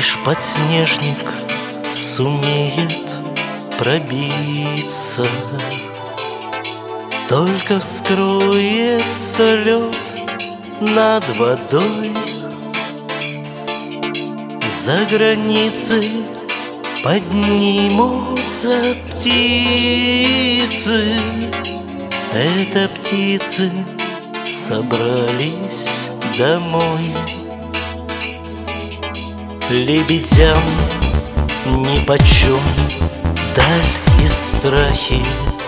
Лишь подснежник сумеет пробиться, только вскроется лед над водой. За границей поднимутся птицы. Это птицы собрались домой. Лебедям нипочем даль и страхи,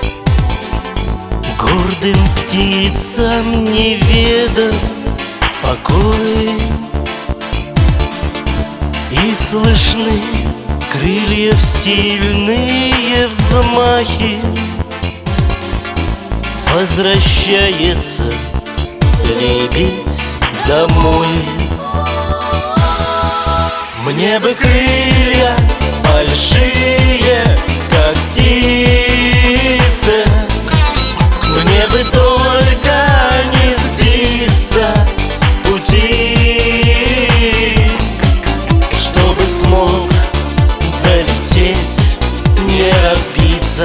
гордым птицам неведом покой. И слышны крыльев сильные взмахи. Возвращается лебедь домой. Мне бы крылья большие, как птицы. Мне бы только не сбиться с пути, чтобы смог долететь, не разбиться,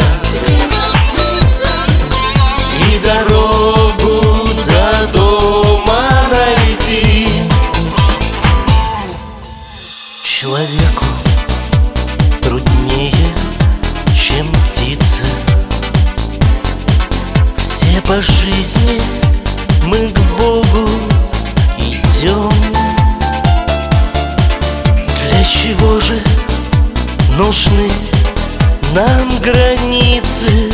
и дорогу до дома найти. Человеку труднее, чем птице. Все по жизни мы к Богу идем. Для чего же нужны нам границы,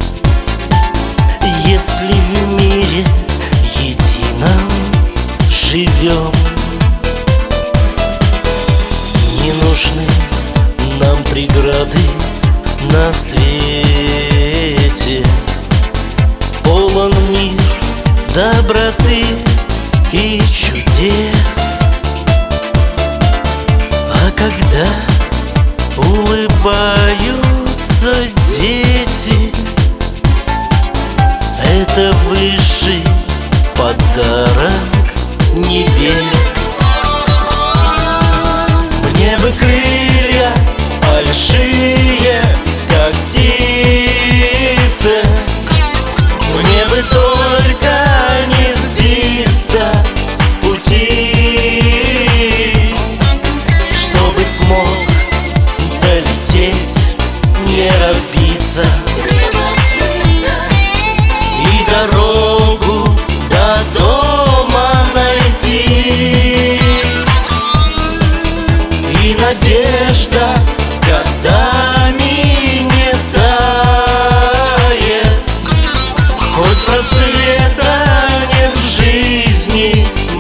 если в мире едином живем? Не нужны нам преграды на свете. Полон мир доброты и чудес. А когда улыбаются дети, это высший подарок небес. Мне бы крылья большие, как птицы. Мне бы только не сбиться с пути, чтобы смог долететь, не разбиться, и дорогу до дома найти. И надежда с годами не тает, хоть просвета нет в жизни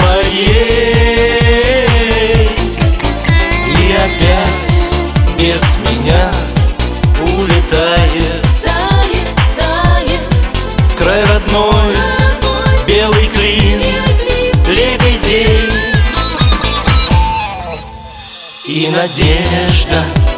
моей. И опять без меня улетает в край родной белый клин лебедей. И надежда